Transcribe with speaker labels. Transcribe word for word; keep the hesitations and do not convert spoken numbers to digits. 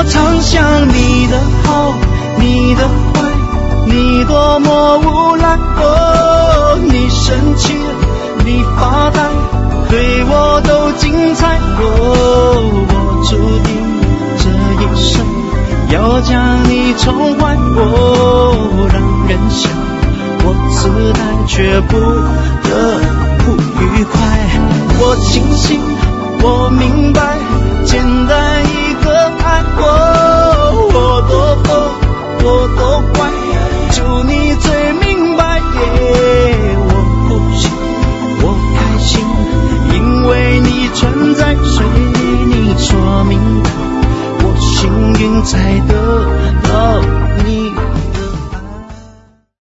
Speaker 1: 常想你的好，你的坏，你多么无赖。哦，你生气了，你发呆，对我都精彩。哦，我注定这一生要将你宠坏。哦，让人笑我自大，却不得不愉快。我清醒，我明白，简单一个爱。哦，我多疯，我多